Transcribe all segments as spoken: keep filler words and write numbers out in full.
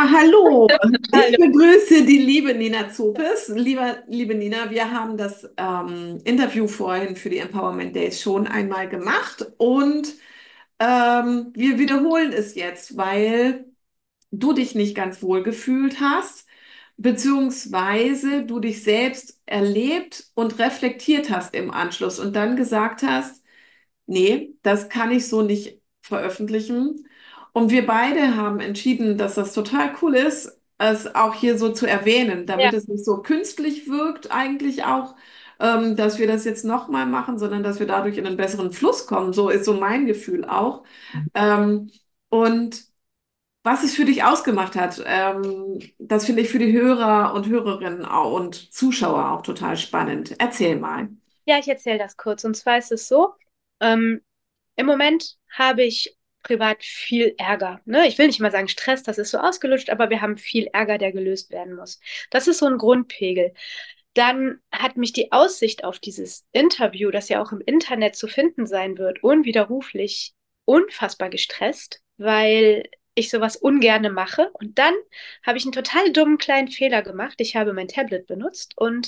Ja, hallo. Ich Hallo. begrüße die liebe Nina Zopes. Lieber, liebe Nina, wir haben das ähm, Interview vorhin für die Empowerment Days schon einmal gemacht und ähm, wir wiederholen es jetzt, weil du dich nicht ganz wohl gefühlt hast, beziehungsweise du dich selbst erlebt und reflektiert hast im Anschluss und dann gesagt hast, nee, das kann ich so nicht veröffentlichen. Und wir beide haben entschieden, dass das total cool ist, es auch hier so zu erwähnen, Ja, damit es nicht so künstlich wirkt, eigentlich auch, ähm, dass wir das jetzt nochmal machen, sondern dass wir dadurch in einen besseren Fluss kommen. So ist so mein Gefühl auch. Ähm, und was es für dich ausgemacht hat, ähm, das finde ich für die Hörer und Hörerinnen auch und Zuschauer auch total spannend. Erzähl mal. ja, ich erzähle das kurz. Und zwar ist es so, ähm, im Moment habe ich privat viel Ärger. Ne? Ich will nicht mal sagen Stress, das ist so ausgelutscht, aber wir haben viel Ärger, der gelöst werden muss. Das ist so ein Grundpegel. Dann hat mich die Aussicht auf dieses Interview, das ja auch im Internet zu finden sein wird, unwiderruflich unfassbar gestresst, weil ich sowas ungerne mache. Und dann habe ich einen total dummen kleinen Fehler gemacht. Ich habe mein Tablet benutzt und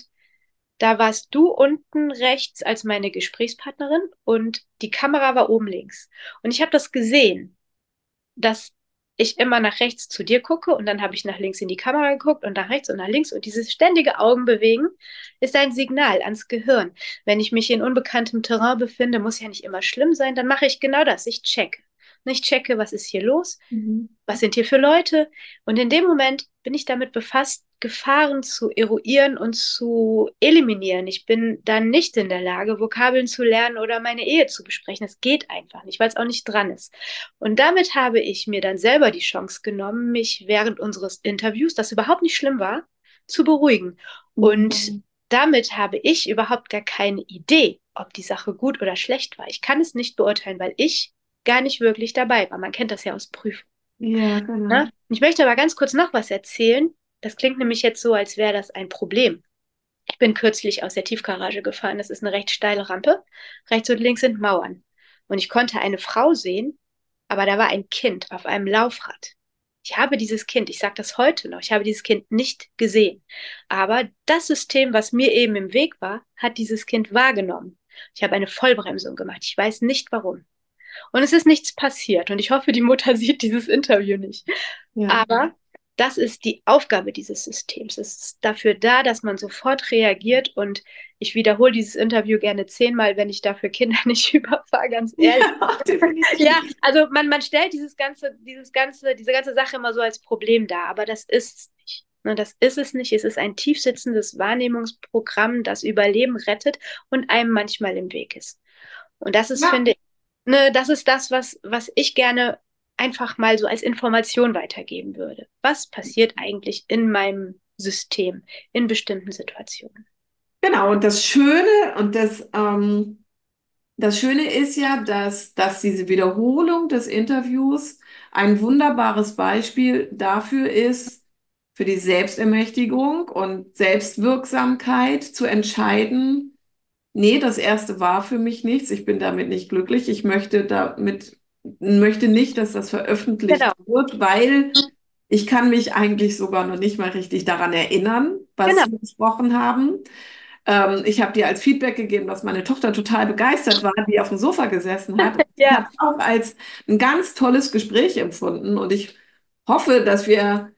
da warst du unten rechts als meine Gesprächspartnerin und die Kamera war oben links. Und ich habe das gesehen, dass ich immer nach rechts zu dir gucke und dann habe ich nach links in die Kamera geguckt und nach rechts und nach links und dieses ständige Augenbewegen ist ein Signal ans Gehirn. Wenn ich mich in unbekanntem Terrain befinde, muss ja nicht immer schlimm sein, dann mache ich genau das. Ich checke. Ich checke, was ist hier los? Mhm. Was sind hier für Leute? Und in dem Moment bin ich damit befasst, Gefahren zu eruieren und zu eliminieren. Ich bin dann nicht in der Lage, Vokabeln zu lernen oder meine Ehe zu besprechen. Es geht einfach nicht, weil es auch nicht dran ist. Und damit habe ich mir dann selber die Chance genommen, mich während unseres Interviews, das überhaupt nicht schlimm war, zu beruhigen. Und Mhm. damit habe ich überhaupt gar keine Idee, ob die Sache gut oder schlecht war. Ich kann es nicht beurteilen, weil ich gar nicht wirklich dabei war. Man kennt das ja aus Prüfungen. Ja, Ne? genau. Ich möchte aber ganz kurz noch was erzählen. Das klingt nämlich jetzt so, als wäre das ein Problem. Ich bin kürzlich aus der Tiefgarage gefahren. Das ist eine recht steile Rampe. Rechts und links sind Mauern. Und ich konnte eine Frau sehen, aber da war ein Kind auf einem Laufrad. Ich habe dieses Kind, ich sage das heute noch, ich habe dieses Kind nicht gesehen. Aber das System, was mir eben im Weg war, hat dieses Kind wahrgenommen. Ich habe eine Vollbremsung gemacht. Ich weiß nicht warum. Und es ist nichts passiert. Und ich hoffe, die Mutter sieht dieses Interview nicht. Ja. Aber das ist die Aufgabe dieses Systems. Es ist dafür da, dass man sofort reagiert. Und ich wiederhole dieses Interview gerne zehnmal, wenn ich dafür Kinder nicht überfahre, ganz ehrlich. Ja, Ja, definitiv. also man, man stellt dieses ganze, dieses ganze, diese ganze Sache immer so als Problem dar, aber das ist es nicht. Ne, das ist es nicht. Es ist ein tiefsitzendes Wahrnehmungsprogramm, das Überleben rettet und einem manchmal im Weg ist. Und das ist, Ja, finde ich, ne, das ist das, was, was ich gerne einfach mal so als Information weitergeben würde. Was passiert eigentlich in meinem System in bestimmten Situationen? genau. Und das Schöne und das, ähm, das Schöne ist ja, dass, dass diese Wiederholung des Interviews ein wunderbares Beispiel dafür ist, für die Selbstermächtigung und Selbstwirksamkeit zu entscheiden, nee, das erste war für mich nichts, ich bin damit nicht glücklich, ich möchte damit, möchte nicht, dass das Genau, veröffentlicht wird, weil ich kann mich eigentlich sogar noch nicht mal richtig daran erinnern, was genau. wir besprochen haben. Ähm, ich habe dir als Feedback gegeben, dass meine Tochter total begeistert war, die auf dem Sofa gesessen hat. Ich Ja, habe es auch als ein ganz tolles Gespräch empfunden und ich hoffe, dass wir,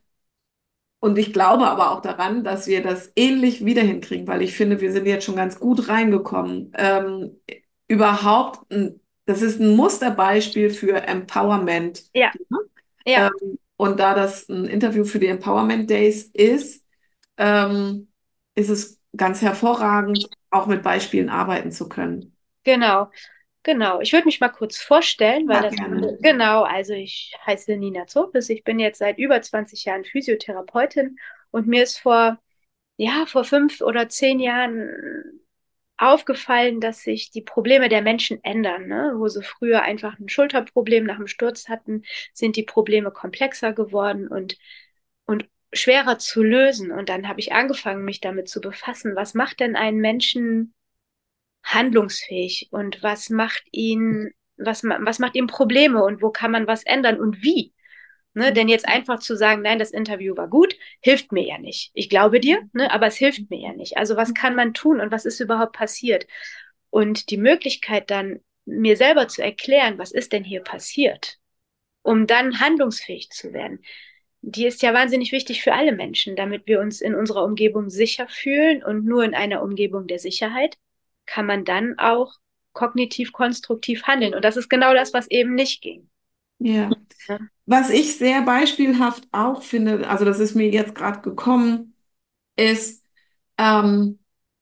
und ich glaube aber auch daran, dass wir das ähnlich wieder hinkriegen, weil ich finde, wir sind jetzt schon ganz gut reingekommen. Ähm, überhaupt, ein, das ist ein Musterbeispiel für Empowerment. ja, ja. Ähm, und da das ein Interview für die Empowerment Days ist, ähm, ist es ganz hervorragend, auch mit Beispielen arbeiten zu können. Genau, genau. Ich würde mich mal kurz vorstellen, weil Ja, das, gerne. genau, also ich heiße Nina Zopis, ich bin jetzt seit über zwanzig Jahren Physiotherapeutin und mir ist vor, ja, vor fünf oder zehn Jahren aufgefallen, dass sich die Probleme der Menschen ändern, ne? Wo sie früher einfach ein Schulterproblem nach dem Sturz hatten, sind die Probleme komplexer geworden und, und schwerer zu lösen. Und dann habe ich angefangen, mich damit zu befassen, was macht denn einen Menschen handlungsfähig und was macht ihn, was, ma- was macht ihm Probleme und wo kann man was ändern und wie? Ne? Denn jetzt einfach zu sagen, nein, das Interview war gut, hilft mir ja nicht. Ich glaube dir, ne? Aber es hilft mir ja nicht. Also was kann man tun und was ist überhaupt passiert? Und die Möglichkeit dann, mir selber zu erklären, was ist denn hier passiert, um dann handlungsfähig zu werden, die ist ja wahnsinnig wichtig für alle Menschen, damit wir uns in unserer Umgebung sicher fühlen. Und nur in einer Umgebung der Sicherheit kann man dann auch kognitiv konstruktiv handeln. Und das ist genau das, was eben nicht ging. Ja. Ja, Was ich sehr beispielhaft auch finde, also das ist mir jetzt gerade gekommen, ist, ähm,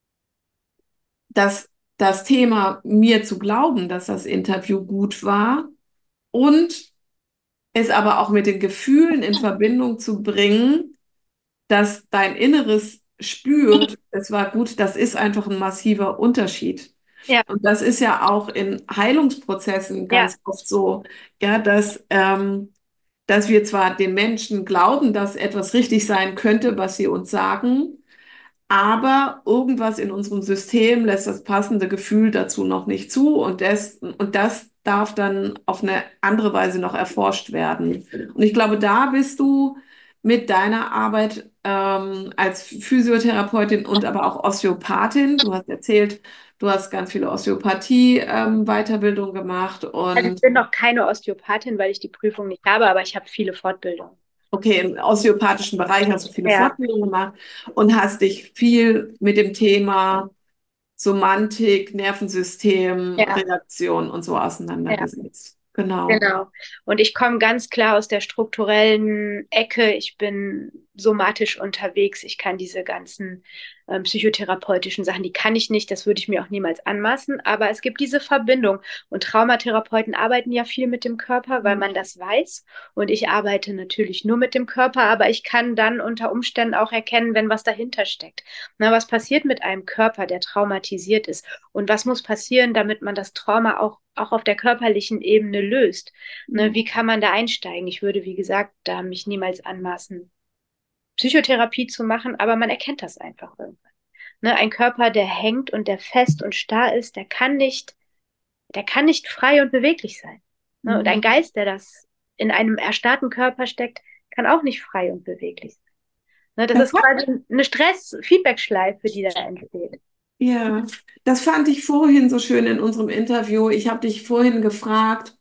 dass das Thema mir zu glauben, dass das Interview gut war und es aber auch mit den Gefühlen in Verbindung zu bringen, dass dein Inneres spürt, es war gut, das ist einfach ein massiver Unterschied. ja, Und das ist ja auch in Heilungsprozessen ja, ganz oft so, ja, dass, ähm, dass wir zwar den Menschen glauben, dass etwas richtig sein könnte, was sie uns sagen, aber irgendwas in unserem System lässt das passende Gefühl dazu noch nicht zu und das, und das darf dann auf eine andere Weise noch erforscht werden. Und ich glaube, da bist du mit deiner Arbeit ähm, als Physiotherapeutin und aber auch Osteopathin, du hast erzählt, du hast ganz viele Osteopathie ähm, Weiterbildung gemacht also ich und bin noch keine Osteopathin, weil ich die Prüfung nicht habe, aber ich habe viele Fortbildungen. okay, im osteopathischen Bereich hast du viele Ja, Fortbildungen gemacht und hast dich viel mit dem Thema Somatik, Nervensystem, ja, Reaktion und so ja. auseinandergesetzt. Genau. Genau. Und ich komme ganz klar aus der strukturellen Ecke. Ich bin somatisch unterwegs. Ich kann diese ganzen ähm, psychotherapeutischen Sachen, die kann ich nicht. Das würde ich mir auch niemals anmaßen. Aber es gibt diese Verbindung. Und Traumatherapeuten arbeiten ja viel mit dem Körper, weil man das weiß. Und ich arbeite natürlich nur mit dem Körper. Aber ich kann dann unter Umständen auch erkennen, wenn was dahinter steckt. Na, was passiert mit einem Körper, der traumatisiert ist? Und was muss passieren, damit man das Trauma auch, auch auf der körperlichen Ebene löst? Ne, wie kann man da einsteigen? Ich würde, wie gesagt, da mich niemals anmaßen, Psychotherapie zu machen, aber man erkennt das einfach irgendwann. Ne, ein Körper, der hängt und der fest und starr ist, der kann nicht, der kann nicht frei und beweglich sein. Ne, und ein Mhm. Geist, der das in einem erstarrten Körper steckt, kann auch nicht frei und beweglich sein. Ne, das Das ist hat, quasi eine Stress-Feedback-Schleife, die da entsteht. ja, das fand ich vorhin so schön in unserem Interview. Ich habe dich vorhin gefragt,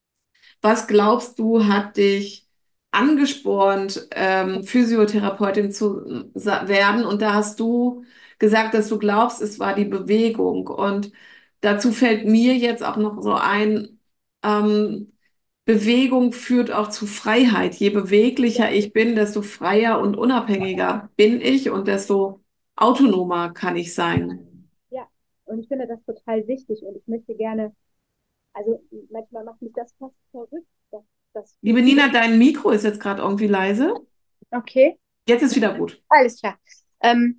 was glaubst du, hat dich angespornt, ähm, Physiotherapeutin zu sa- werden? Und da hast du gesagt, dass du glaubst, es war die Bewegung. Und dazu fällt mir jetzt auch noch so ein, ähm, Bewegung führt auch zu Freiheit. Je beweglicher ich bin, desto freier und unabhängiger bin ich und desto autonomer kann ich sein. Ja, und ich finde das total wichtig und ich möchte gerne, also manchmal macht mich das fast verrückt, dass das für Liebe viele. Nina, dein Mikro ist jetzt gerade irgendwie leise. Okay, Jetzt ist wieder gut. alles klar. Ähm,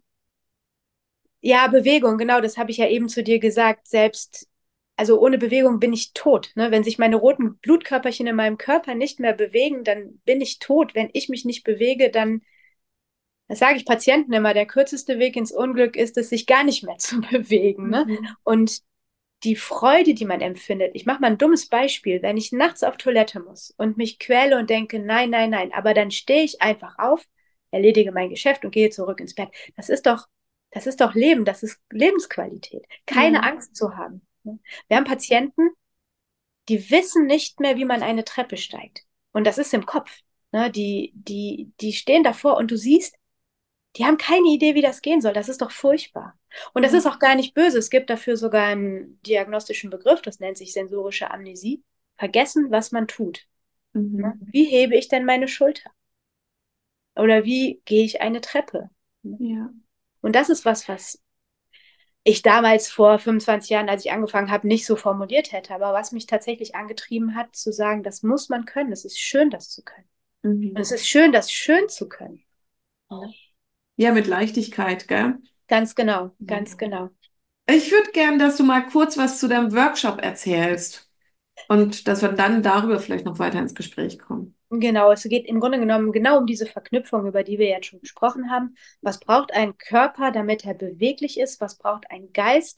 ja, Bewegung, genau, das habe ich ja eben zu dir gesagt. Selbst, also ohne Bewegung bin ich tot. Ne? Wenn sich meine roten Blutkörperchen in meinem Körper nicht mehr bewegen, dann bin ich tot. Wenn ich mich nicht bewege, dann, das sage ich Patienten immer, der kürzeste Weg ins Unglück ist es, sich gar nicht mehr zu bewegen. Ne? Mhm. Und die Freude, die man empfindet. Ich mache mal ein dummes Beispiel. Wenn ich nachts auf Toilette muss und mich quäle und denke, nein, nein, nein, aber dann stehe ich einfach auf, erledige mein Geschäft und gehe zurück ins Bett. Das ist doch, das ist doch Leben, das ist Lebensqualität. Keine Ja. Angst zu haben. Wir haben Patienten, die wissen nicht mehr, wie man eine Treppe steigt. Und das ist im Kopf. Ne? Die, die, die stehen davor und du siehst, die haben keine Idee, wie das gehen soll. Das ist doch furchtbar. Und das ist Ja. auch gar nicht böse. Es gibt dafür sogar einen diagnostischen Begriff, das nennt sich sensorische Amnesie. Vergessen, was man tut. Ne? Mhm. Wie hebe ich denn meine Schulter? Oder wie gehe ich eine Treppe? Ne? Ja. Und das ist was, was ich damals vor fünfundzwanzig Jahren, als ich angefangen habe, nicht so formuliert hätte, aber was mich tatsächlich angetrieben hat, zu sagen, das muss man können. Es ist schön, das zu können. Und Mhm. es ist schön, das schön zu können. Ne? Ja, mit Leichtigkeit, gell? Ganz genau, Ja. ganz genau. Ich würde gern, dass du mal kurz was zu deinem Workshop erzählst und dass wir dann darüber vielleicht noch weiter ins Gespräch kommen. Genau, es geht im Grunde genommen genau um diese Verknüpfung, über die wir jetzt schon gesprochen haben. Was braucht ein Körper, damit er beweglich ist? Was braucht ein Geist,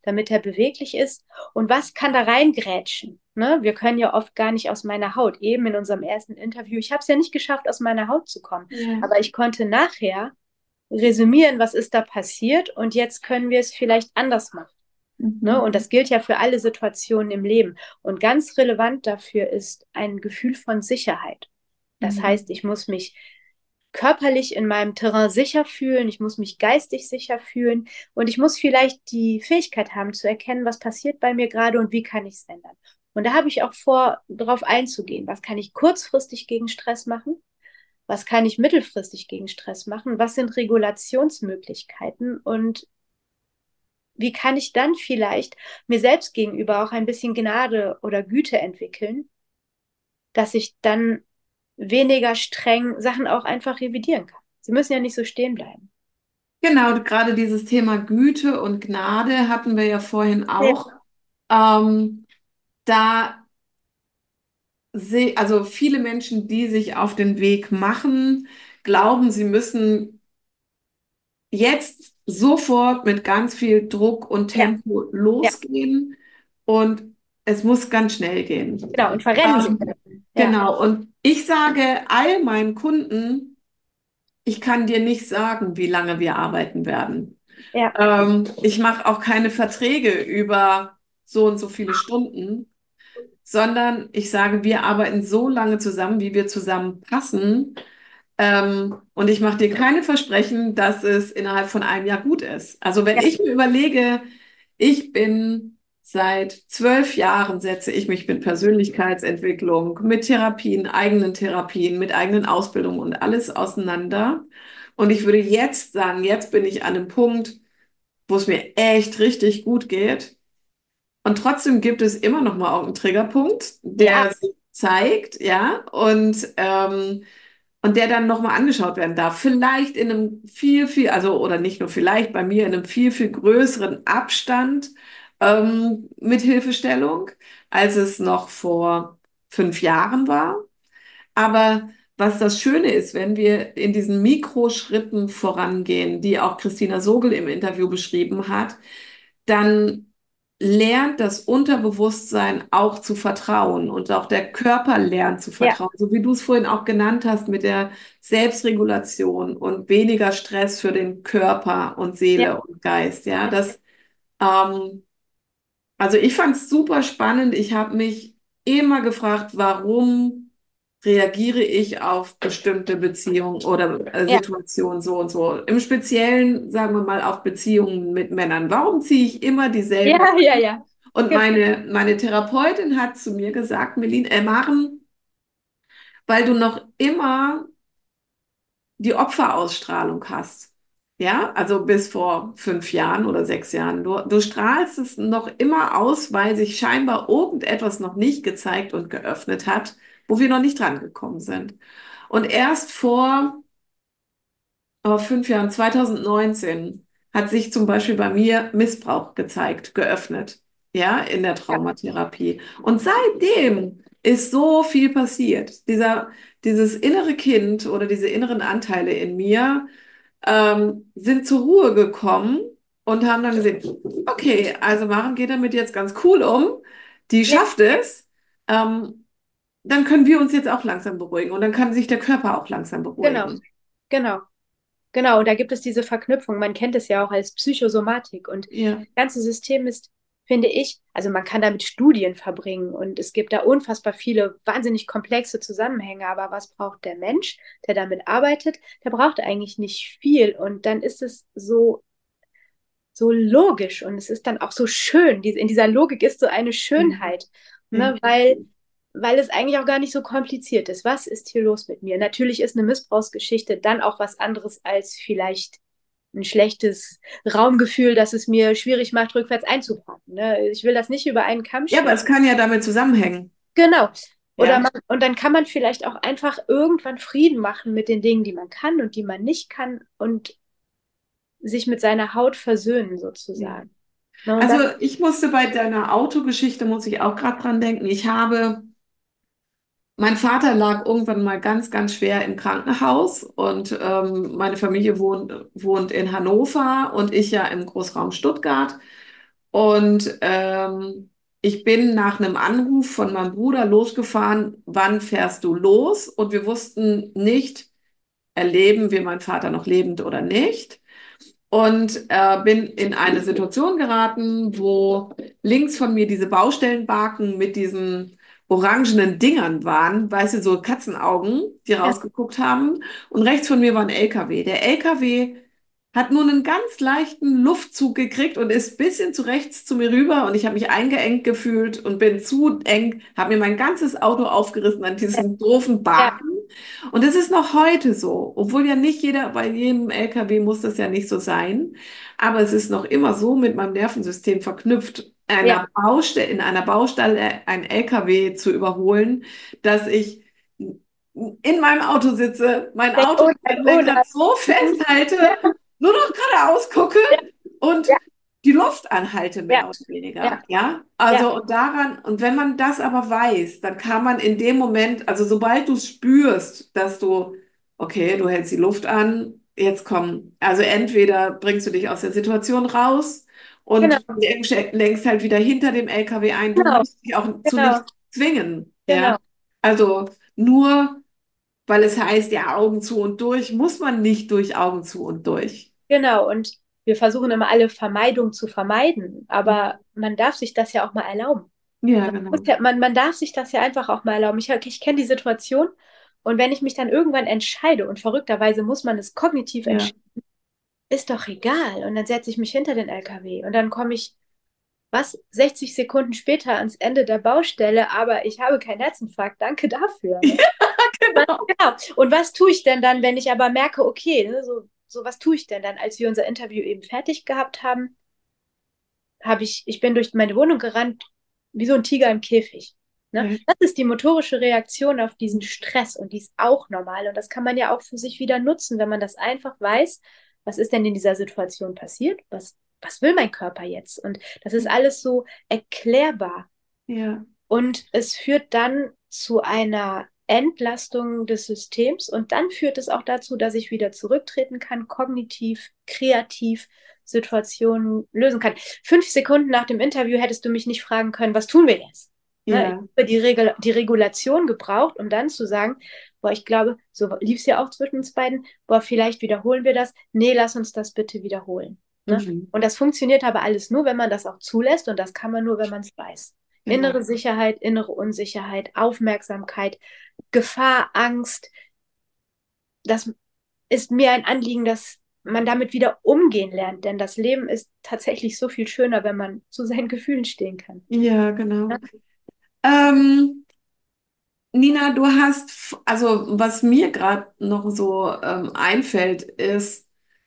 damit er beweglich ist und was kann da reingrätschen. Ne? Wir können ja oft gar nicht aus meiner Haut. Eben in unserem ersten Interview, ich habe es ja nicht geschafft, aus meiner Haut zu kommen, Ja. aber ich konnte nachher resümieren, was ist da passiert und jetzt können wir es vielleicht anders machen. Ne? Mhm. Und das gilt ja für alle Situationen im Leben. Und ganz relevant dafür ist ein Gefühl von Sicherheit. Das Mhm. heißt, ich muss mich körperlich in meinem Terrain sicher fühlen, ich muss mich geistig sicher fühlen und ich muss vielleicht die Fähigkeit haben zu erkennen, was passiert bei mir gerade und wie kann ich es ändern. Und da habe ich auch vor, darauf einzugehen. Was kann ich kurzfristig gegen Stress machen? Was kann ich mittelfristig gegen Stress machen? Was sind Regulationsmöglichkeiten? Und wie kann ich dann vielleicht mir selbst gegenüber auch ein bisschen Gnade oder Güte entwickeln, dass ich dann weniger streng Sachen auch einfach revidieren kann. Sie müssen ja nicht so stehen bleiben. Genau, gerade dieses Thema Güte und Gnade hatten wir ja vorhin Ja, auch. Ähm, da sehe, also viele Menschen, die sich auf den Weg machen, glauben, sie müssen jetzt sofort mit ganz viel Druck und ja, Tempo ja, losgehen und es muss ganz schnell gehen. genau. Und verrennen sich. Ähm, Ja, genau, und ich sage all meinen Kunden, ich kann dir nicht sagen, wie lange wir arbeiten werden. ja, Ähm, ich mache auch keine Verträge über so und so viele Stunden, sondern ich sage, wir arbeiten so lange zusammen, wie wir zusammen passen. Ähm, und ich mache dir keine Versprechen, dass es innerhalb von einem Jahr gut ist. Also wenn ja, ich mir überlege, ich bin seit zwölf Jahren setze ich mich mit Persönlichkeitsentwicklung, mit Therapien, eigenen Therapien, mit eigenen Ausbildungen und alles auseinander. Und ich würde jetzt sagen, jetzt bin ich an einem Punkt, wo es mir echt richtig gut geht. Und trotzdem gibt es immer noch mal auch einen Triggerpunkt, ja, der sich zeigt, ja, und, ähm, und der dann noch mal angeschaut werden darf. Vielleicht in einem viel, viel, also oder nicht nur vielleicht, bei mir in einem viel, viel größeren Abstand ähm, mit Hilfestellung, als es noch vor fünf Jahren war. Aber was das Schöne ist, wenn wir in diesen Mikroschritten vorangehen, die auch Christina Sogel im Interview beschrieben hat, dann lernt das Unterbewusstsein auch zu vertrauen und auch der Körper lernt zu ja, vertrauen, so wie du es vorhin auch genannt hast mit der Selbstregulation und weniger Stress für den Körper und ja, Seele und Geist. Ja, das, ähm, also ich fand es super spannend. Ich habe mich immer gefragt, warum reagiere ich auf bestimmte Beziehungen oder äh, ja, Situationen so und so. Im Speziellen, sagen wir mal, auf Beziehungen mit Männern. Warum ziehe ich immer ja, dieselben? ja, ja. Und Genau. meine, meine Therapeutin hat zu mir gesagt, Melin, äh, Maren, weil du noch immer die Opferausstrahlung hast. Ja, also bis vor fünf Jahren oder sechs Jahren. Du, du strahlst es noch immer aus, weil sich scheinbar irgendetwas noch nicht gezeigt und geöffnet hat, wo wir noch nicht dran gekommen sind. Und erst vor oh, fünf Jahren, zwanzig neunzehn, hat sich zum Beispiel bei mir Missbrauch gezeigt, geöffnet, ja, in der Ja, Traumatherapie. Und seitdem ist so viel passiert. Dieser, dieses innere Kind oder diese inneren Anteile in mir ähm, sind zur Ruhe gekommen und haben dann gesehen, okay, also Maren geht damit jetzt ganz cool um, die ja, schafft es. Ähm, dann können wir uns jetzt auch langsam beruhigen und dann kann sich der Körper auch langsam genau, beruhigen. genau. Genau, und da gibt es diese Verknüpfung. Man kennt es ja auch als Psychosomatik. Und Ja. das ganze System ist, finde ich, also man kann damit Studien verbringen und es gibt da unfassbar viele wahnsinnig komplexe Zusammenhänge. Aber was braucht der Mensch, der damit arbeitet? Der braucht eigentlich nicht viel. Und dann ist es so, so logisch und es ist dann auch so schön. Diese- In dieser Logik ist so eine Mhm. Schönheit, Ja. ne? Weil, weil es eigentlich auch gar nicht so kompliziert ist. Was ist hier los mit mir? Natürlich ist eine Missbrauchsgeschichte dann auch was anderes als vielleicht ein schlechtes Raumgefühl, das es mir schwierig macht, rückwärts einzuparken. Ne? Ich will das nicht über einen Kamm Ja, aber scheren. es kann ja damit zusammenhängen. Genau. Oder Ja. man, und dann kann man vielleicht auch einfach irgendwann Frieden machen mit den Dingen, die man kann und die man nicht kann und sich mit seiner Haut versöhnen, Ja. sozusagen. Ne? Und Also das, ich musste bei deiner Autogeschichte, muss ich auch gerade dran denken. Ich habe, mein Vater lag irgendwann mal ganz, ganz schwer im Krankenhaus und ähm, meine Familie wohnt, wohnt in Hannover und ich ja im Großraum Stuttgart. Und ähm, ich bin nach einem Anruf von meinem Bruder losgefahren, wann fährst du los? Und wir wussten nicht, erleben wir meinen Vater noch lebend oder nicht. Und äh, bin in eine Situation geraten, wo links von mir diese Baustellenbarken mit diesen orangenen Dingern waren, weißt du, so Katzenaugen, die Ja, rausgeguckt haben. Und rechts von mir war ein L K W. Der L K W hat nur einen ganz leichten Luftzug gekriegt und ist ein bisschen zu rechts zu mir rüber und ich habe mich eingeengt gefühlt und bin zu eng, habe mir mein ganzes Auto aufgerissen an diesen doofen ja, Baken. Und es ist noch heute so, obwohl ja nicht jeder, bei jedem L K W muss das ja nicht so sein, aber es ist noch immer so mit meinem Nervensystem verknüpft, ja. einer Baustelle, in einer Baustelle ein L K W zu überholen, dass ich in meinem Auto sitze, mein Denk, Auto oh am nein, oh Lenkrad so nein. festhalte, Ja, nur noch geradeaus gucke ja, und ja, die Luft anhalte, ja, mehr oder ja, weniger, ja. ja, Also und daran, und wenn man das aber weiß, dann kann man in dem Moment, also sobald du spürst, dass du, okay, du hältst die Luft an, jetzt komm, also entweder bringst du dich aus der Situation raus genau, und lenkst lenkst halt wieder hinter dem L K W ein, du genau, musst dich auch zu genau, nichts zwingen, ja. genau, Also nur weil es heißt, ja, Augen zu und durch, muss man nicht durch Augen zu und durch. genau. Und wir versuchen immer alle Vermeidung zu vermeiden, aber man darf sich das ja auch mal erlauben. Ja, Man, muss genau. ja, man, man darf sich das ja einfach auch mal erlauben. Ich, ich kenne die Situation und wenn ich mich dann irgendwann entscheide und verrückterweise muss man es kognitiv Ja. entscheiden, ist doch egal. Und dann setze ich mich hinter den L K W und dann komme ich, was, sechzig Sekunden später ans Ende der Baustelle, aber ich habe keinen Herzinfarkt. Danke dafür. Ne? Ja, genau. Genau. Und was tue ich denn dann, wenn ich aber merke, okay, ne, so, so was tue ich denn dann, als wir unser Interview eben fertig gehabt haben, habe ich, ich bin durch meine Wohnung gerannt, wie so ein Tiger im Käfig. Ne? Ja. Das ist die motorische Reaktion auf diesen Stress und die ist auch normal. Und das kann man ja auch für sich wieder nutzen, wenn man das einfach weiß, was ist denn in dieser Situation passiert? Was, was will mein Körper jetzt? Und das ist alles so erklärbar. Ja. Und es führt dann zu einer Entlastung des Systems und dann führt es auch dazu, dass ich wieder zurücktreten kann, kognitiv, kreativ Situationen lösen kann. Fünf Sekunden nach dem Interview hättest du mich nicht fragen können, was tun wir jetzt? Ne? Ich Ja. habe die, Regel, die Regulation gebraucht, um dann zu sagen, boah, ich glaube, so lief es ja auch zwischen uns beiden, boah, vielleicht wiederholen wir das. Nee, lass uns das bitte wiederholen. Ne? Mhm. Und das funktioniert aber alles nur, wenn man das auch zulässt und das kann man nur, wenn man es weiß. Genau. Innere Sicherheit, innere Unsicherheit, Aufmerksamkeit, Gefahr, Angst. Das ist mir ein Anliegen, dass man damit wieder umgehen lernt, denn das Leben ist tatsächlich so viel schöner, wenn man zu seinen Gefühlen stehen kann. Ja, Ja, genau. Ähm, Nina, du hast, f- also was mir gerade noch so ähm, einfällt, ist,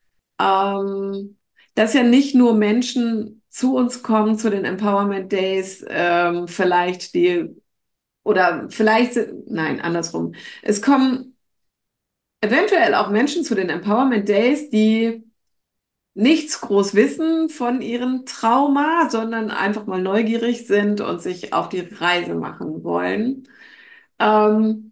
ähm, dass ja nicht nur Menschen zu uns kommen zu den Empowerment Days, ähm, vielleicht die, oder vielleicht, sind- nein, andersrum. Es kommen eventuell auch Menschen zu den Empowerment Days, die nichts groß wissen von ihrem Trauma, sondern einfach mal neugierig sind und sich auf die Reise machen wollen. Ähm,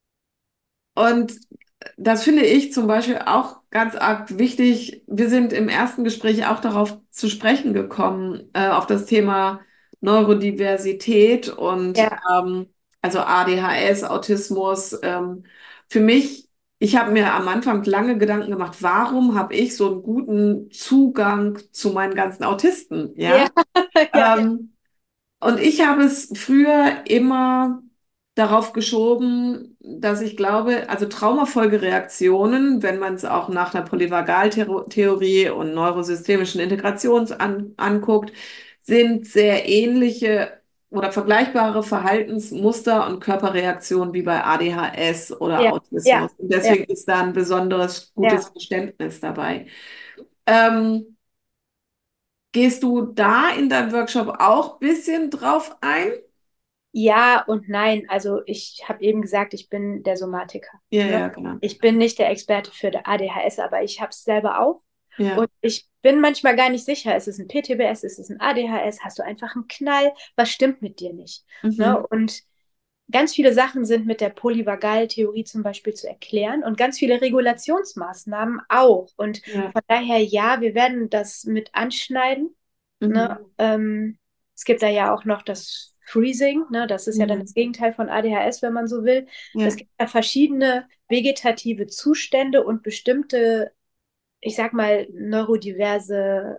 und das finde ich zum Beispiel auch ganz arg wichtig. Wir sind im ersten Gespräch auch darauf zu sprechen gekommen, äh, auf das Thema Neurodiversität und ja, ähm, also A D H S, Autismus. Ähm, für mich, ich habe mir am Anfang lange Gedanken gemacht, warum habe ich so einen guten Zugang zu meinen ganzen Autisten, ja, ja? ja, Ähm, und ich habe es früher immer darauf geschoben, dass ich glaube, also Traumafolgereaktionen, wenn man es auch nach einer Polyvagaltheorie und neurosystemischen Integration an, anguckt, sind sehr ähnliche oder vergleichbare Verhaltensmuster und Körperreaktionen wie bei A D H S oder ja, ja, Autismus. Und ja, deswegen ist da ein besonderes ja. gutes Verständnis dabei. Ähm, Gehst du da in deinem Workshop auch ein bisschen drauf ein? Ja und nein. Also ich habe eben gesagt, ich bin der Somatiker. Ja, Ne? ja, genau. Ich bin nicht der Experte für A D H S, aber ich habe es selber auch. Ja. Und ich bin manchmal gar nicht sicher, ist es ein P T B S, ist es ein A D H S, hast du einfach einen Knall, was stimmt mit dir nicht? Ne? Mhm. Und ganz viele Sachen sind mit der Polyvagaltheorie zum Beispiel zu erklären und ganz viele Regulationsmaßnahmen auch. Und Ja. von daher, ja, wir werden das mit anschneiden. Ne? Mhm. Ähm, es gibt da ja auch noch das Freezing, ne? Das ist ja dann Ja, das Gegenteil von A D H S, wenn man so will. Es ja, gibt ja verschiedene vegetative Zustände und bestimmte, ich sag mal, neurodiverse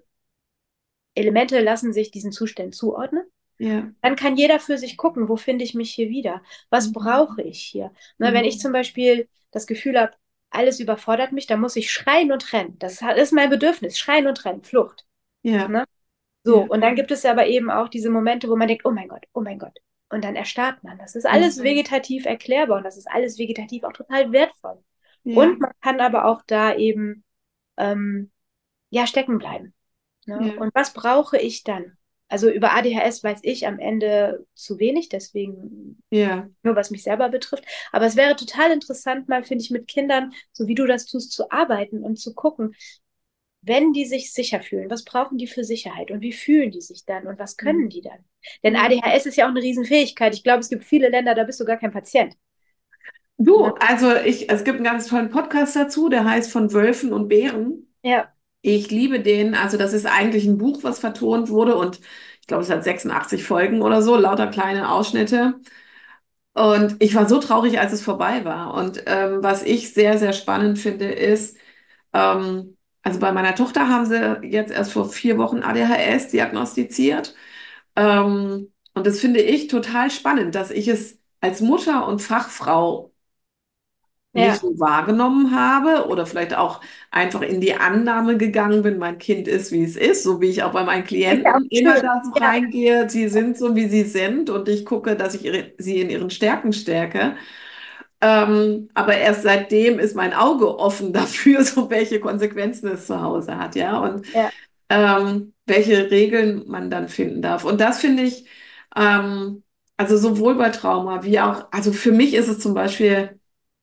Elemente lassen sich diesen Zuständen zuordnen. ja. Dann kann jeder für sich gucken, wo finde ich mich hier wieder? Was Mhm. brauche ich hier? Ne, wenn ich Mhm. zum Beispiel das Gefühl habe, alles überfordert mich, dann muss ich schreien und rennen. Das ist mein Bedürfnis, schreien und rennen, Flucht. Ja, Ne? So, ja, und dann gibt es aber eben auch diese Momente, wo man denkt, oh mein Gott, oh mein Gott. Und dann erstarrt man. Das ist ja, alles vegetativ erklärbar und das ist alles vegetativ auch total wertvoll. ja, Und man kann aber auch da eben ähm, ja stecken bleiben. Ne? ja, Und was brauche ich dann? Also über A D H S weiß ich am Ende zu wenig, deswegen ja. nur was mich selber betrifft. Aber es wäre total interessant, mal, finde ich, mit Kindern, so wie du das tust, zu arbeiten und zu gucken, wenn die sich sicher fühlen, was brauchen die für Sicherheit und wie fühlen die sich dann und was können die dann? Denn Ja. A D H S ist ja auch eine Riesenfähigkeit. Ich glaube, es gibt viele Länder, da bist du gar kein Patient. Du, Ne? also ich, es gibt einen ganz tollen Podcast dazu, der heißt Von Wölfen und Bären. Ja, Ich liebe den. Also das ist eigentlich ein Buch, was vertont wurde und ich glaube, es hat sechsundachtzig Folgen oder so, lauter kleine Ausschnitte. Und ich war so traurig, als es vorbei war. Und ähm, was ich sehr, sehr spannend finde, ist, ähm, also bei meiner Tochter haben sie jetzt erst vor vier Wochen A D H S diagnostiziert. Ähm, und das finde ich total spannend, dass ich es als Mutter und Fachfrau nicht ja, so wahrgenommen habe oder vielleicht auch einfach in die Annahme gegangen bin, mein Kind ist, wie es ist, so wie ich auch bei meinen ist ja auch Klienten immer schön. da so Ja, reingehe, sie sind so, wie sie sind und ich gucke, dass ich ihre, sie in ihren Stärken stärke. Ähm, aber erst seitdem ist mein Auge offen dafür, so welche Konsequenzen es zu Hause hat, ja, und ja, ähm, welche Regeln man dann finden darf. Und das finde ich, ähm, also sowohl bei Trauma wie auch, also für mich ist es zum Beispiel,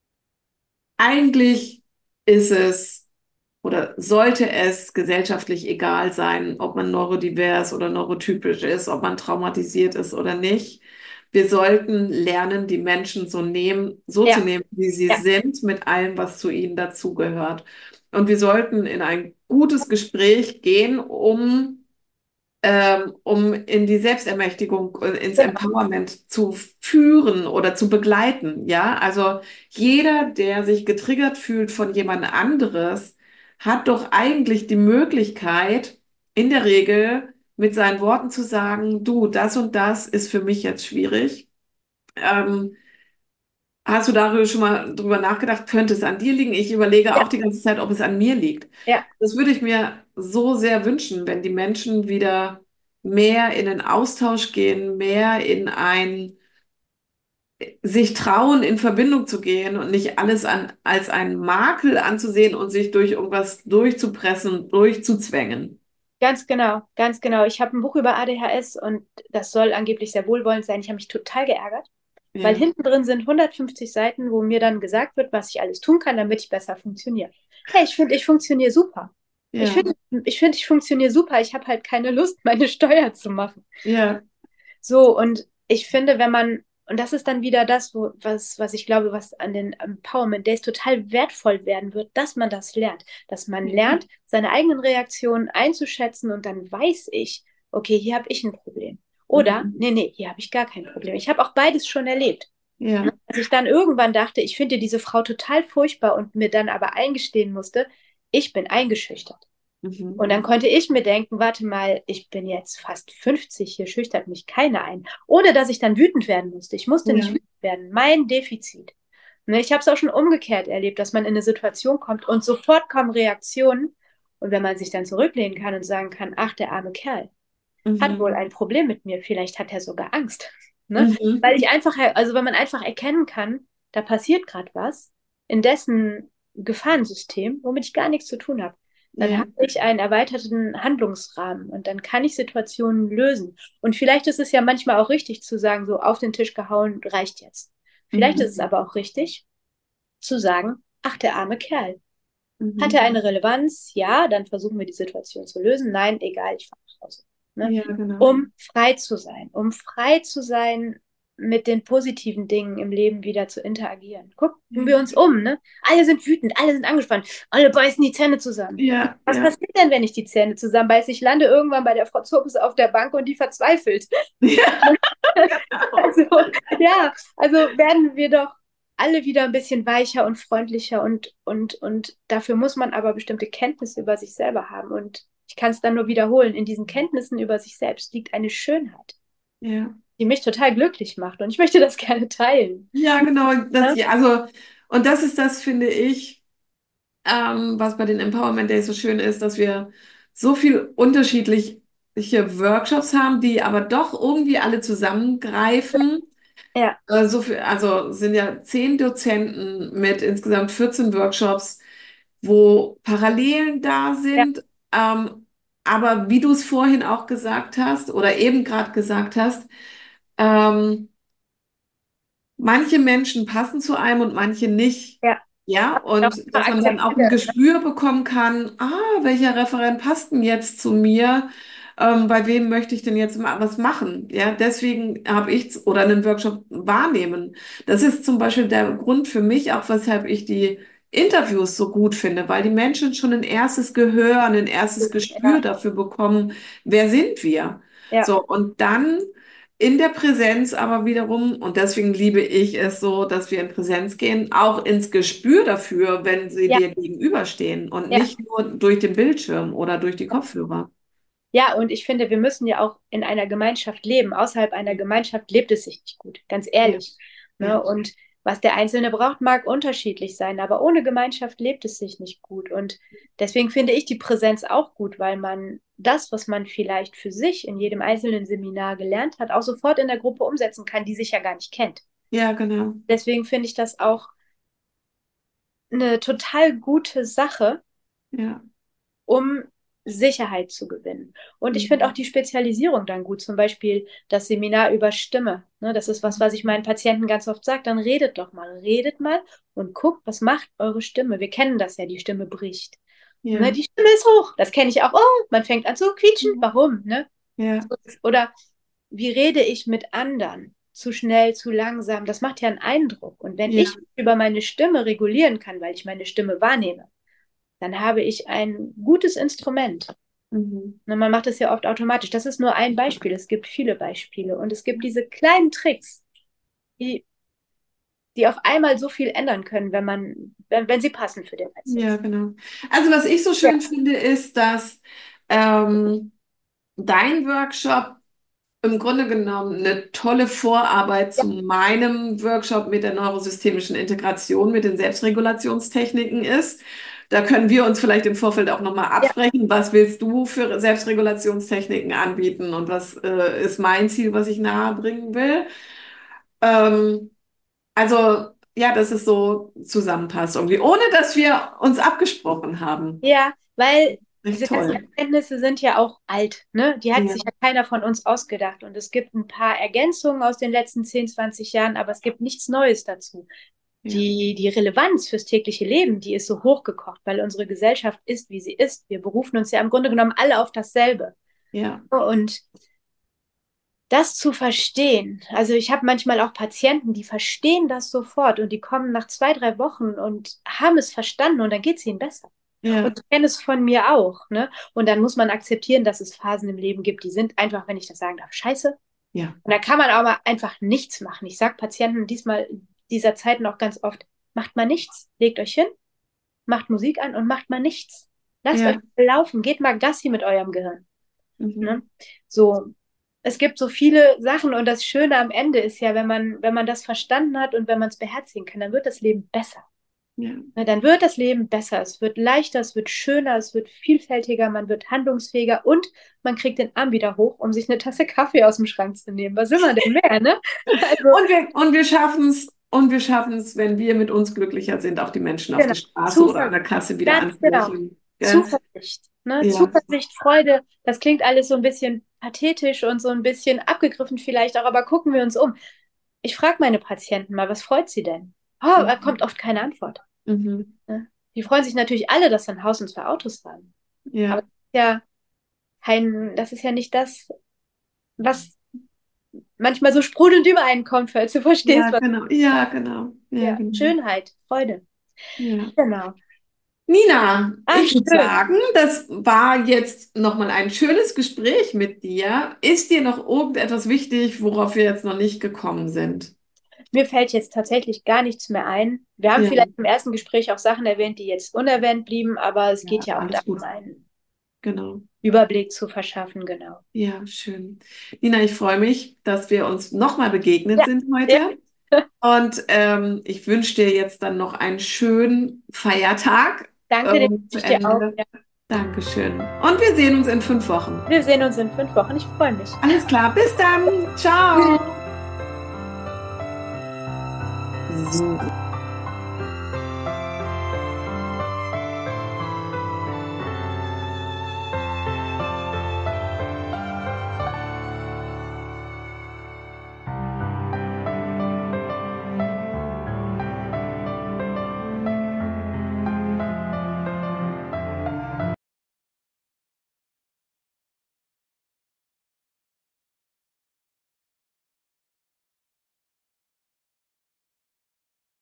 eigentlich ist es oder sollte es gesellschaftlich egal sein, ob man neurodivers oder neurotypisch ist, ob man traumatisiert ist oder nicht. Wir sollten lernen, die Menschen so nehmen, so zu ja, nehmen, wie sie ja, sind, mit allem, was zu ihnen dazugehört. Und wir sollten in ein gutes Gespräch gehen, um ähm, um in die Selbstermächtigung, äh, ins genau. Empowerment zu führen oder zu begleiten. Ja, also jeder, der sich getriggert fühlt von jemand anderes, hat doch eigentlich die Möglichkeit, in der Regel mit seinen Worten zu sagen, du, das und das ist für mich jetzt schwierig. Ähm, Hast du darüber schon mal drüber nachgedacht, könnte es an dir liegen? Ich überlege Ja, auch die ganze Zeit, ob es an mir liegt. ja, Das würde ich mir so sehr wünschen, wenn die Menschen wieder mehr in den Austausch gehen, mehr in ein, sich trauen, in Verbindung zu gehen und nicht alles an, als einen Makel anzusehen und sich durch irgendwas durchzupressen, durchzuzwängen. ganz genau, ganz genau. Ich habe ein Buch über A D H S und das soll angeblich sehr wohlwollend sein. Ich habe mich total geärgert, weil Ja, hinten drin sind hundertfünfzig Seiten, wo mir dann gesagt wird, was ich alles tun kann, damit ich besser funktioniere. Hey, ich finde, ich funktioniere super. Ich ja, finde, ich finde, ich funktioniere super. Ich habe halt keine Lust, meine Steuer zu machen. ja, So, und ich finde, wenn man, und das ist dann wieder das, wo, was, was ich glaube, was an den Empowerment Days total wertvoll werden wird, dass man das lernt. Dass man ja, lernt, seine eigenen Reaktionen einzuschätzen und dann weiß ich, okay, hier habe ich ein Problem. Oder, mhm, nee, nee, hier habe ich gar kein Problem. Ich habe auch beides schon erlebt. Ne? ja, Als ich dann irgendwann dachte, ich finde diese Frau total furchtbar und mir dann aber eingestehen musste, ich bin eingeschüchtert. mhm, Und dann konnte ich mir denken, warte mal, ich bin jetzt fast fünfzig, hier schüchtert mich keiner ein. Ohne dass ich dann wütend werden musste. Ich musste nicht ja, wütend werden. Mein Defizit. Ne, ich habe es auch schon umgekehrt erlebt, dass man in eine Situation kommt und sofort kommen Reaktionen. Und wenn man sich dann zurücklehnen kann und sagen kann, ach, der arme Kerl hat wohl mhm, ein Problem mit mir, vielleicht hat er sogar Angst. Ne? mhm, Weil ich einfach, also wenn man einfach erkennen kann, da passiert gerade was, in dessen Gefahrensystem, womit ich gar nichts zu tun habe, dann ja, habe ich einen erweiterten Handlungsrahmen und dann kann ich Situationen lösen. Und vielleicht ist es ja manchmal auch richtig zu sagen, so auf den Tisch gehauen, reicht jetzt. Vielleicht ist es mhm, aber auch richtig zu sagen, ach, der arme Kerl. Hat er mhm, eine Relevanz? Ja, dann versuchen wir die Situation zu lösen. Nein, egal, ich fahre nach Hause. Ne? ja, genau. Um frei zu sein, um frei zu sein, mit den positiven Dingen im Leben wieder zu interagieren. Gucken Ja, wir uns um, ne? Alle sind wütend, alle sind angespannt, alle beißen die Zähne zusammen. ja, Was ja. passiert denn, wenn ich die Zähne zusammenbeiße? Ich lande irgendwann bei der Frau Zurpes auf der Bank und die verzweifelt. Ja, genau. Also, ja, also werden wir doch alle wieder ein bisschen weicher und freundlicher und, und, und dafür muss man aber bestimmte Kenntnisse über sich selber haben. Und ich kann es dann nur wiederholen, in diesen Kenntnissen über sich selbst liegt eine Schönheit, Ja. die mich total glücklich macht. Und ich möchte das gerne teilen. Ja, genau. Das, Ja, ja, also, und das ist das, finde ich, ähm, was bei den Empowerment Days so schön ist, dass wir so viel unterschiedliche Workshops haben, die aber doch irgendwie alle zusammengreifen. ja, Äh, so viel, also sind ja zehn Dozenten mit insgesamt vierzehn Workshops, wo Parallelen da ja, sind. Ähm, aber wie du es vorhin auch gesagt hast oder eben gerade gesagt hast, ähm, manche Menschen passen zu einem und manche nicht. ja. Ja, Aber ich auch und immer dass man dann auch ein akzeptiere. Gespür bekommen kann, ah, welcher Referent passt denn jetzt zu mir? Ähm, bei wem möchte ich denn jetzt mal was machen? Ja, deswegen habe ich oder einen Workshop wahrnehmen. Das ist zum Beispiel der Grund für mich, auch weshalb ich die Interviews so gut finde, weil die Menschen schon ein erstes Gehör, ein erstes Gespür Ja, dafür bekommen, wer sind wir? ja, So, und dann in der Präsenz aber wiederum, und deswegen liebe ich es so, dass wir in Präsenz gehen, auch ins Gespür dafür, wenn sie ja, dir gegenüberstehen und ja. nicht nur durch den Bildschirm oder durch die Kopfhörer. Ja, und ich finde, wir müssen ja auch in einer Gemeinschaft leben. Außerhalb einer Gemeinschaft lebt es sich nicht gut, ganz Ja, ehrlich. Ne? ja, Und was der Einzelne braucht, mag unterschiedlich sein, aber ohne Gemeinschaft lebt es sich nicht gut. Und deswegen finde ich die Präsenz auch gut, weil man das, was man vielleicht für sich in jedem einzelnen Seminar gelernt hat, auch sofort in der Gruppe umsetzen kann, die sich ja gar nicht kennt. ja, genau. Deswegen finde ich das auch eine total gute Sache, Ja. um Sicherheit zu gewinnen. Und ich finde auch Mhm. die Spezialisierung dann gut, zum Beispiel das Seminar über Stimme. Ne, das ist was, was ich meinen Patienten ganz oft sage, dann redet doch mal, redet mal und guckt, was macht eure Stimme. Wir kennen das ja, die Stimme bricht. Ne, Ja, die Stimme ist hoch, das kenne ich auch. Oh, man fängt an zu quietschen. Warum? Ne? ja, Oder wie rede ich mit anderen? Zu schnell, zu langsam, das macht ja einen Eindruck. Und wenn ja. ich über meine Stimme regulieren kann, weil ich meine Stimme wahrnehme, dann habe ich ein gutes Instrument. Mhm. Und man macht es ja oft automatisch. Das ist nur ein Beispiel. Es gibt viele Beispiele. Und es gibt diese kleinen Tricks, die, die auf einmal so viel ändern können, wenn man, wenn, wenn sie passen für den Einzelnen. Ja, genau. Also was ich so Ja, schön finde, ist, dass ähm, dein Workshop im Grunde genommen eine tolle Vorarbeit ja, zu meinem Workshop mit der neurosystemischen Integration, mit den Selbstregulationstechniken ist. Da können wir uns vielleicht im Vorfeld auch nochmal ja, absprechen. Was willst du für Selbstregulationstechniken anbieten und was äh, ist mein Ziel, was ich nahe bringen will? Ähm, also ja, dass es so zusammenpasst irgendwie, ohne dass wir uns abgesprochen haben. ja, weil Echt diese ganzen toll. Erkenntnisse sind ja auch alt, ne? Die hat Ja, sich ja keiner von uns ausgedacht. Und es gibt ein paar Ergänzungen aus den letzten zehn, zwanzig Jahren, aber es gibt nichts Neues dazu. ja, Die, die Relevanz fürs tägliche Leben, die ist so hochgekocht, weil unsere Gesellschaft ist, wie sie ist. Wir berufen uns ja im Grunde genommen alle auf dasselbe. ja, Und das zu verstehen, also ich habe manchmal auch Patienten, die verstehen das sofort und die kommen nach zwei, drei Wochen und haben es verstanden und dann geht es ihnen besser. Und ja, ich kenne es von mir auch, ne? Und dann muss man akzeptieren, dass es Phasen im Leben gibt, die sind einfach, wenn ich das sagen darf, scheiße. ja, Und da kann man aber einfach nichts machen. Ich sage Patienten diesmal dieser Zeiten auch ganz oft, macht mal nichts, legt euch hin, macht Musik an und macht mal nichts. Lasst euch ja. laufen, geht mal Gassi mit eurem Gehirn. Mhm. Ne? So, es gibt so viele Sachen und das Schöne am Ende ist ja, wenn man, wenn man das verstanden hat und wenn man es beherzigen kann, dann wird das Leben besser. Ja, Ne, dann wird das Leben besser, es wird leichter, es wird schöner, es wird vielfältiger, man wird handlungsfähiger und man kriegt den Arm wieder hoch, um sich eine Tasse Kaffee aus dem Schrank zu nehmen. Was will man denn mehr, ne? Also, Und wir, und wir schaffen es, und wir schaffen es, wenn wir mit uns glücklicher sind, auch die Menschen auf genau, der Straße oder an Zuversicht, der Kasse wieder ganz genau. anzulächeln. Gell? Zuversicht, ne? Ja, Zuversicht, Freude, das klingt alles so ein bisschen pathetisch und so ein bisschen abgegriffen vielleicht auch, aber gucken wir uns um. Ich frage meine Patienten mal, was freut sie denn? Oh, da mhm. kommt oft keine Antwort. Mhm. Ne? Die freuen sich natürlich alle, dass sie ein Haus und zwei Autos haben. Aber Ja, das ist ja kein, das ist ja nicht das, was manchmal so sprudelnd übereinkommt, falls du Ja, verstehst, was. genau. Ja, genau. Ja, Ja, genau. Schönheit, Freude. Ja. Genau. Nina, Ah, ich würde schön. sagen, das war jetzt nochmal ein schönes Gespräch mit dir. Ist dir noch irgendetwas wichtig, worauf wir jetzt noch nicht gekommen sind? Mir fällt jetzt tatsächlich gar nichts mehr ein. Wir haben Ja, vielleicht im ersten Gespräch auch Sachen erwähnt, die jetzt unerwähnt blieben, aber es geht ja, ja auch alles darum, gut. einen Genau. Überblick zu verschaffen, genau. Ja, schön. Nina, ich freue mich, dass wir uns nochmal begegnet Ja, sind sehr. heute. Und ähm, ich wünsche dir jetzt dann noch einen schönen Feiertag Danke, den ähm, wünsche zu ich dir auch. Ende. Ja. Dankeschön. Und wir sehen uns in fünf Wochen. Wir sehen uns in fünf Wochen. Ich freue mich. Alles klar, bis dann. Tschüss. Ciao. So.